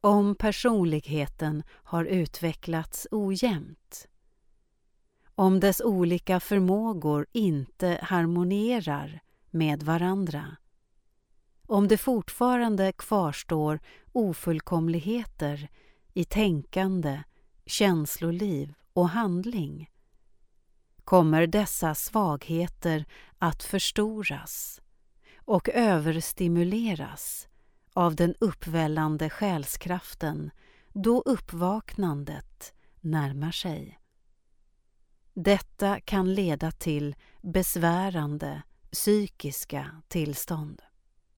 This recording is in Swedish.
Om personligheten har utvecklats ojämnt. Om dess olika förmågor inte harmonierar med varandra. Om det fortfarande kvarstår ofullkomligheter i tänkande, känsloliv och handling, kommer dessa svagheter att förstoras och överstimuleras av den uppvällande själskraften då uppvaknandet närmar sig. Detta kan leda till besvärande psykiska tillstånd.